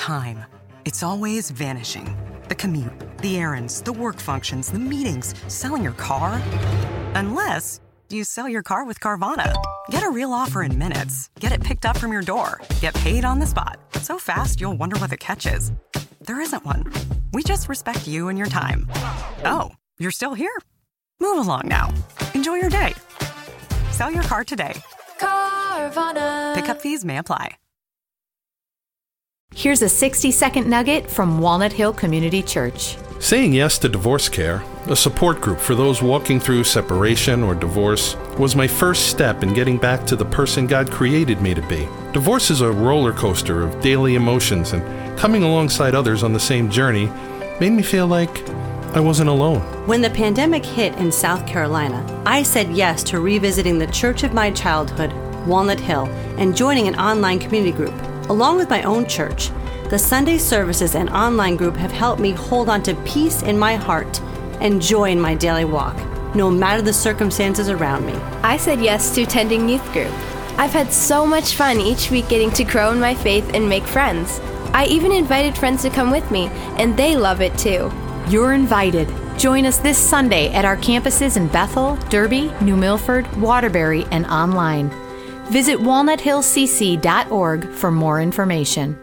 time. It's always vanishing. The commute, the errands, the work functions, the meetings, selling your car. Unless you sell your car with Carvana. Get a real offer in minutes. Get it picked up from your door. Get paid on the spot. So fast, you'll wonder what the catch is. There isn't one. We just respect you and your time. Oh, you're still here? Move along now. Enjoy your day. Sell your car today. Carvana. Pickup fees may apply. Here's a 60-second nugget from Walnut Hill Community Church. Saying yes to Divorce Care, a support group for those walking through separation or divorce, was my first step in getting back to the person God created me to be. Divorce is a roller coaster of daily emotions, and coming alongside others on the same journey made me feel like I wasn't alone. When the pandemic hit in South Carolina, I said yes to revisiting the church of my childhood, Walnut Hill, and joining an online community group. Along with my own church, the Sunday services and online group have helped me hold on to peace in my heart and joy in my daily walk, no matter the circumstances around me. I said yes to attending youth group. I've had so much fun each week getting to grow in my faith and make friends. I even invited friends to come with me, and they love it too. You're invited. Join us this Sunday at our campuses in Bethel, Derby, New Milford, Waterbury, and online. Visit walnuthillcc.org for more information.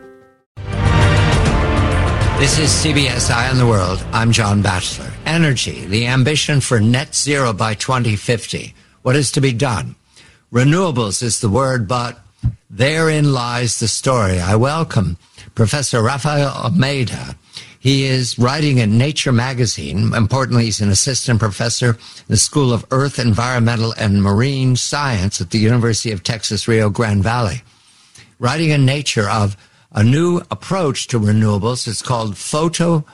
This is CBS Eye on the World. I'm John Batchelor. Energy, the ambition for net zero by 2050. What is to be done? Renewables is the word, but therein lies the story. I welcome Professor Rafael Almeida. He is writing in Nature magazine. Importantly, he's an assistant professor in the School of Earth, Environmental, and Marine Science at the University of Texas, Rio Grande Valley. Writing in Nature of a new approach to renewables. It's called photovoltaics.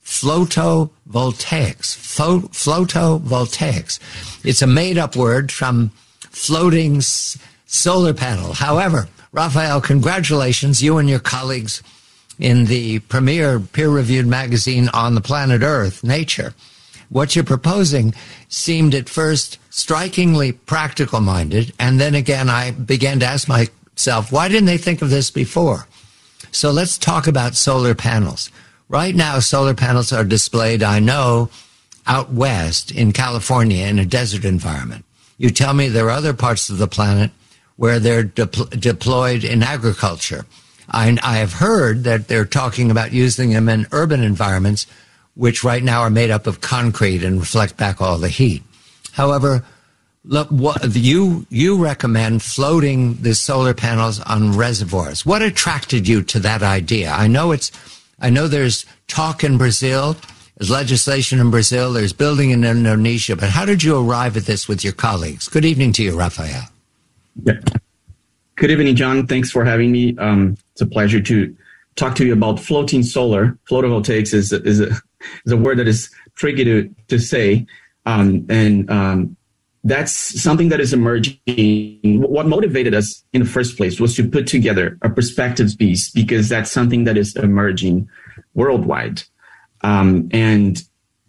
Photovoltaics. It's a made-up word from floating solar panel. However, Rafael, congratulations, you and your colleagues in the premier peer-reviewed magazine on the planet Earth, Nature. What you're proposing seemed at first strikingly practical-minded, and then again I began to ask myself, why didn't they think of this before? So let's talk about solar panels. Right now, solar panels are displayed, I know, out west in California in a desert environment. You tell me there are other parts of the planet where they're deployed in agriculture. I have heard that they're talking about using them in urban environments, which right now are made up of concrete and reflect back all the heat. However, look, what you recommend floating the solar panels on reservoirs. What attracted you to that idea? I know there's talk in Brazil, there's legislation in Brazil, there's building in Indonesia, but how did you arrive at this with your colleagues? Good evening to you, Rafael. Yeah. Good evening, John. Thanks for having me. It's a pleasure to talk to you about floating solar. Photovoltaics is a word that is tricky to say. That's something that is emerging. What motivated us in the first place was to put together a perspectives piece, because that's something that is emerging worldwide. Everyone's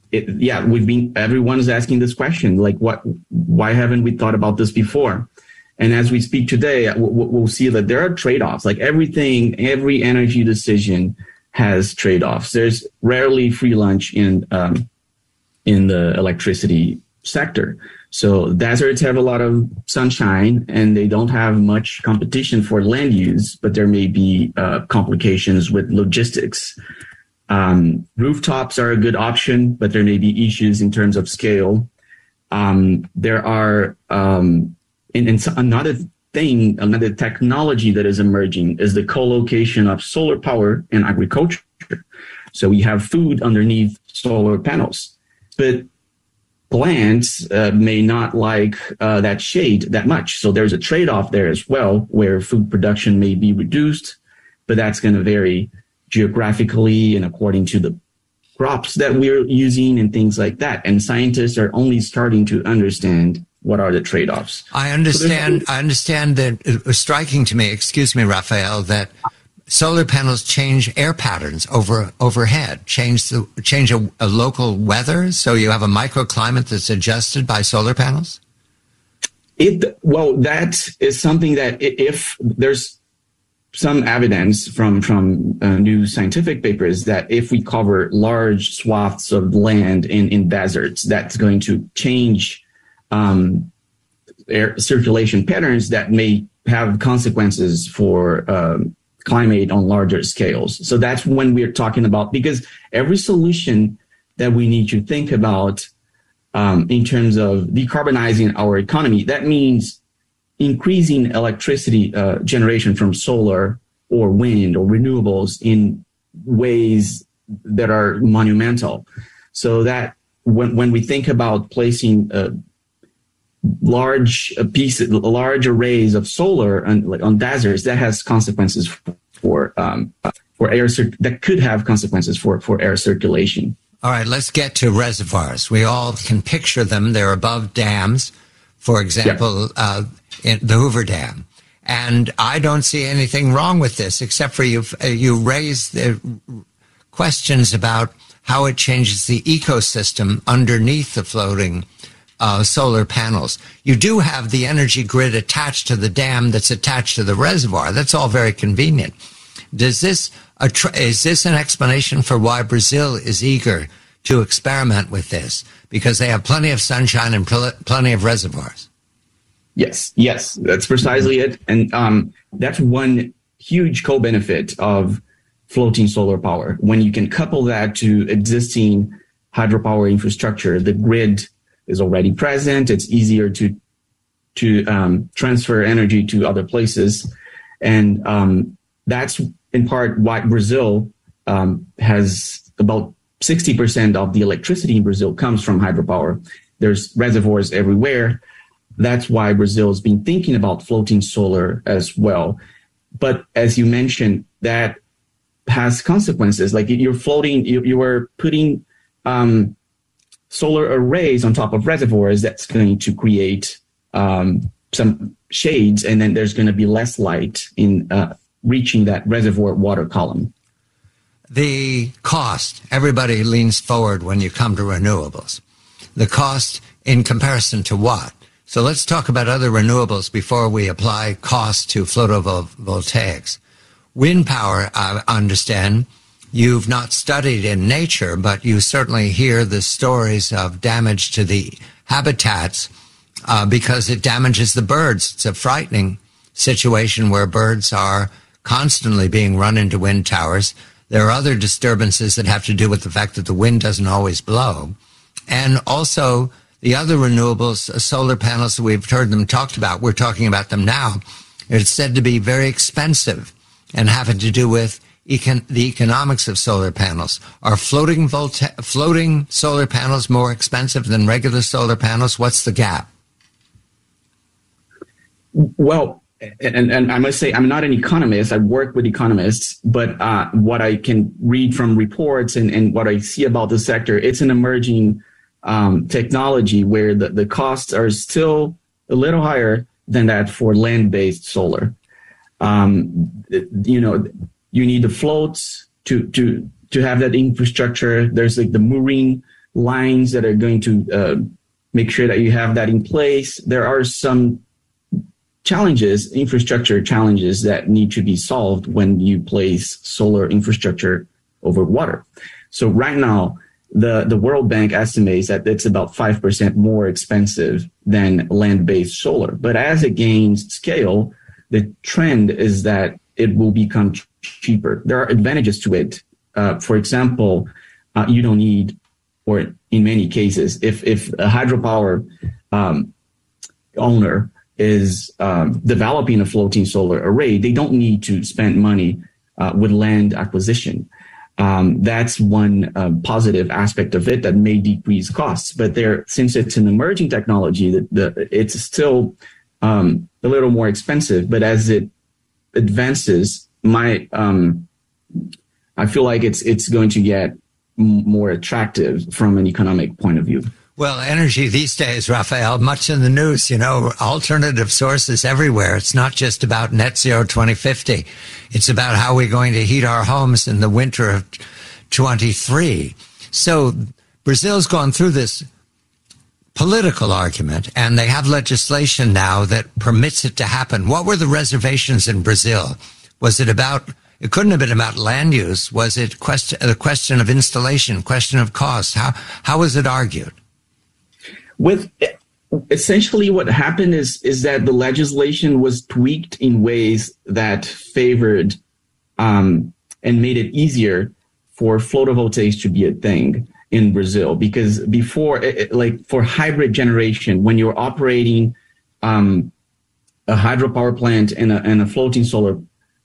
asking this question, like, why haven't we thought about this before? And as we speak today, we'll see that there are trade-offs. Like every energy decision has trade-offs. There's rarely free lunch in the electricity sector. So deserts have a lot of sunshine and they don't have much competition for land use, but there may be complications with logistics. Rooftops are a good option, but there may be issues in terms of scale. There are another technology that is emerging is the co-location of solar power and agriculture. So we have food underneath solar panels, but plants may not like that shade that much. So there's a trade-off there as well, where food production may be reduced, but that's going to vary geographically and according to the crops that we're using and things like that. And scientists are only starting to understand what are the trade-offs. I understand that it was striking to me, excuse me, Rafael, that solar panels change air patterns overhead, change a local weather, so you have a microclimate that's adjusted by solar panels? That is something that if there's some evidence from new scientific papers that if we cover large swaths of land in deserts, that's going to change air circulation patterns that may have consequences for climate on larger scales. So that's when we're talking about, because every solution that we need to think about in terms of decarbonizing our economy, that means increasing electricity generation from solar or wind or renewables in ways that are monumental. So that when we think about placing large arrays of solar on deserts, that has consequences for air that could have consequences for air circulation. All right, let's get to reservoirs. We all can picture them. They're above dams, for example, in the Hoover Dam. And I don't see anything wrong with this, except for you raised the questions about how it changes the ecosystem underneath the floating solar panels. You do have the energy grid attached to the dam that's attached to the reservoir. That's all very convenient. Is this an explanation for why Brazil is eager to experiment with this? Because they have plenty of sunshine and plenty of reservoirs. Yes, that's precisely it. And that's one huge co-benefit of floating solar power. When you can couple that to existing hydropower infrastructure, the grid is already present. It's easier to transfer energy to other places. And that's in part why Brazil has about 60% of the electricity in Brazil comes from hydropower. There's reservoirs everywhere. That's why Brazil has been thinking about floating solar as well. But as you mentioned, that has consequences. Like you're floating, you are putting solar arrays on top of reservoirs. That's going to create some shades, and then there's going to be less light in reaching that reservoir water column. The cost, everybody leans forward when you come to renewables. The cost in comparison to what? So let's talk about other renewables before we apply cost to photovoltaics. Wind power, I understand, you've not studied in nature, but you certainly hear the stories of damage to the habitats because it damages the birds. It's a frightening situation where birds are constantly being run into wind towers. There are other disturbances that have to do with the fact that the wind doesn't always blow. And also the other renewables, solar panels, we've heard them talked about. We're talking about them now. It's said to be very expensive and having to do with the economics of solar panels. Are floating solar panels more expensive than regular solar panels? What's the gap? Well, and I must say, I'm not an economist. I work with economists, but what I can read from reports and what I see about the sector, it's an emerging technology where the costs are still a little higher than that for land-based solar. You need the floats to have that infrastructure. There's like the mooring lines that are going to make sure that you have that in place. There are some infrastructure challenges that need to be solved when you place solar infrastructure over water. So right now, the World Bank estimates that it's about 5% more expensive than land-based solar. But as it gains scale, the trend is that it will become cheaper. There are advantages to it. For example, you don't need, or in many cases, if a hydropower owner is developing a floating solar array, they don't need to spend money with land acquisition. That's one positive aspect of it that may decrease costs. But since it's an emerging technology, it's still a little more expensive. But as it advances, I feel like it's going to get more attractive from an economic point of view. Well, energy these days, Rafael, much in the news, alternative sources everywhere. It's not just about net zero 2050. It's about how we're going to heat our homes in the winter of 23. So Brazil's gone through this political argument, and they have legislation now that permits it to happen. What were the reservations in Brazil Was it about, it couldn't have been about land use. Was it a question of installation, question of cost? How was it argued? With essentially what happened is that the legislation was tweaked in ways that favored and made it easier for photovoltaics to be a thing in Brazil. Because before, like for hybrid generation, when you're operating a hydropower plant and a floating solar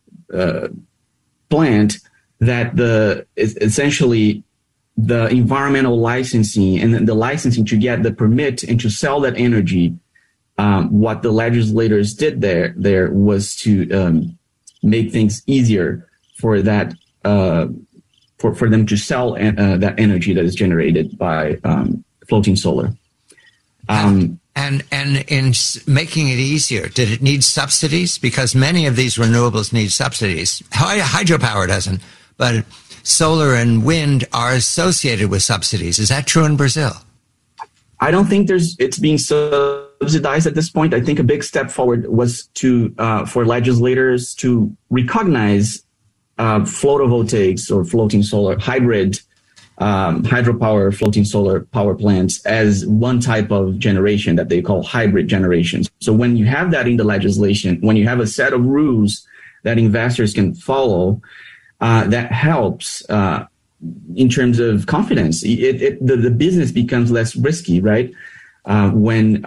plant, that essentially the environmental licensing and the licensing to get the permit and to sell that energy, what the legislators did there was to make things easier for that for them to sell that energy that is generated by floating solar. And in making it easier, did it need subsidies? Because many of these renewables need subsidies. Hydropower doesn't, but solar and wind are associated with subsidies. Is that true in Brazil? I don't think it's being subsidized at this point. I think a big step forward was for legislators to recognize photovoltaics or floating solar hybrid hydropower floating solar power plants as one type of generation that they call hybrid generations. So when you have that in the legislation, when you have a set of rules that investors can follow, that helps in terms of confidence. The business becomes less risky, right? When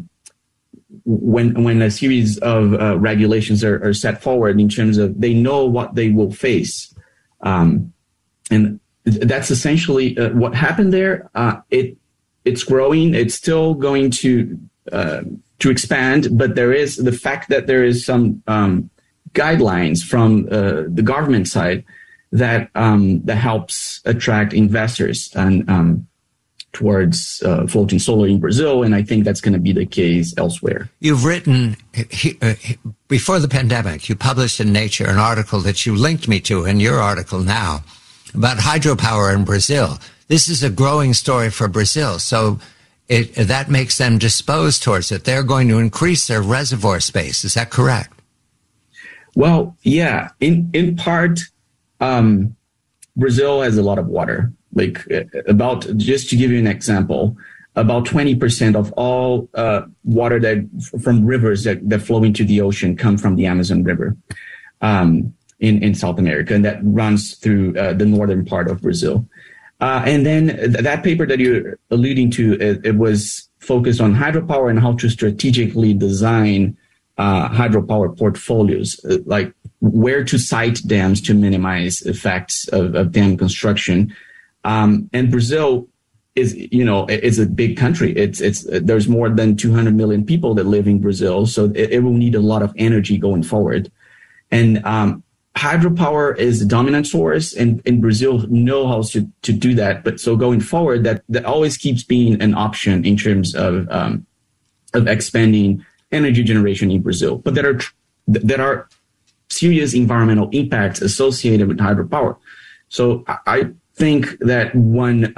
a series of regulations are set forward in terms of they know what they will face, and that's essentially what happened there. It's growing. It's still going to expand, but there is the fact that there is some guidelines from the government side that helps attract investors and towards floating solar in Brazil, and I think that's going to be the case elsewhere. You've written, before the pandemic, you published in Nature an article that you linked me to in your article now about hydropower in Brazil. This is a growing story for Brazil, so that makes them disposed towards it. They're going to increase their reservoir space. Is that correct? Well, yeah. In part, Brazil has a lot of water. Like just to give you an example, about 20% of all water from rivers that flow into the ocean come from the Amazon River in South America, and that runs through the northern part of Brazil. And then that paper that you're alluding to, it was focused on hydropower and how to strategically design hydropower portfolios, like where to site dams to minimize effects of dam construction. And Brazil is a big country. There's more than 200 million people that live in Brazil, so it will need a lot of energy going forward. And hydropower is the dominant source, and Brazil know how to do that. But so going forward, that always keeps being an option in terms of expanding energy generation in Brazil. But there are serious environmental impacts associated with hydropower. So I think that one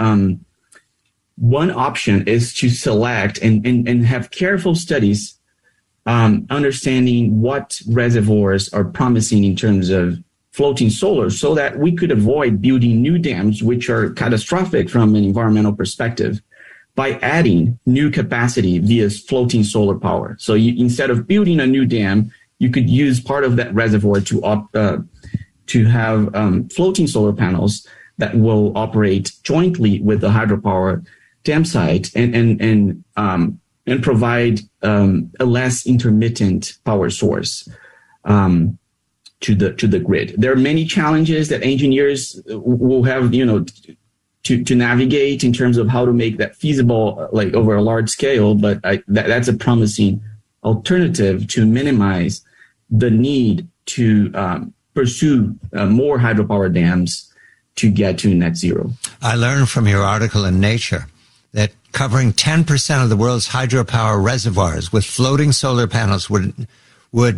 option is to select and have careful studies understanding what reservoirs are promising in terms of floating solar, so that we could avoid building new dams, which are catastrophic from an environmental perspective, by adding new capacity via floating solar power. So instead of building a new dam, you could use part of that reservoir to have floating solar panels that will operate jointly with the hydropower dam site and provide a less intermittent power source to the grid. There are many challenges that engineers will have, to navigate in terms of how to make that feasible, like over a large scale. But that's a promising alternative to minimize the need to pursue more hydropower dams to get to net zero. I learned from your article in Nature that covering 10% of the world's hydropower reservoirs with floating solar panels would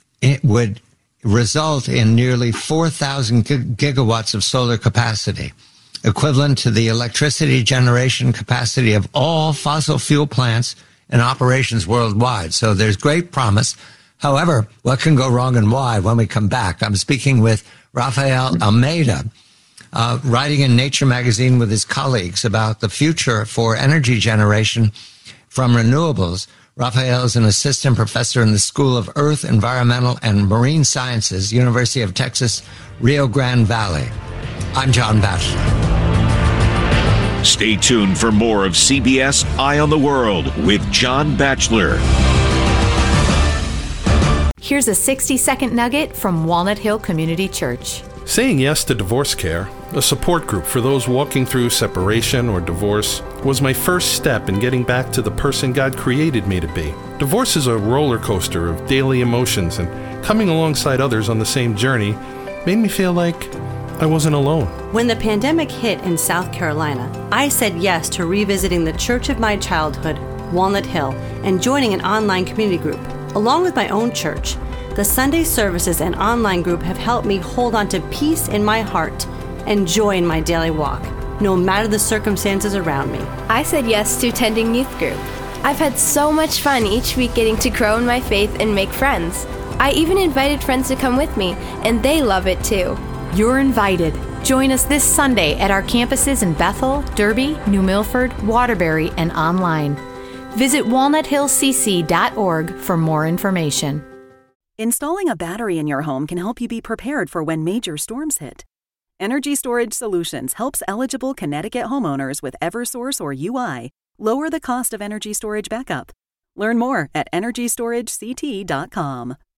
result in nearly 4,000 gigawatts of solar capacity, equivalent to the electricity generation capacity of all fossil fuel plants and operations worldwide. So there's great promise. However, what can go wrong and why? When we come back, I'm speaking with Rafael Almeida, writing in Nature magazine with his colleagues about the future for energy generation from renewables. Rafael is an assistant professor in the School of Earth, Environmental, and Marine Sciences, University of Texas, Rio Grande Valley. I'm John Batchelor. Stay tuned for more of CBS Eye on the World with John Batchelor. Here's a 60-second nugget from Walnut Hill Community Church. Saying yes to Divorce Care, a support group for those walking through separation or divorce, was my first step in getting back to the person God created me to be. Divorce is a roller coaster of daily emotions, and coming alongside others on the same journey made me feel like I wasn't alone. When the pandemic hit in South Carolina, I said yes to revisiting the church of my childhood, Walnut Hill, and joining an online community group. Along with my own church, the Sunday services and online group have helped me hold on to peace in my heart and joy in my daily walk, no matter the circumstances around me. I said yes to attending youth group. I've had so much fun each week getting to grow in my faith and make friends. I even invited friends to come with me, and they love it too. You're invited. Join us this Sunday at our campuses in Bethel, Derby, New Milford, Waterbury, and online. Visit walnuthillcc.org for more information. Installing a battery in your home can help you be prepared for when major storms hit. Energy Storage Solutions helps eligible Connecticut homeowners with Eversource or UI lower the cost of energy storage backup. Learn more at EnergyStorageCT.com.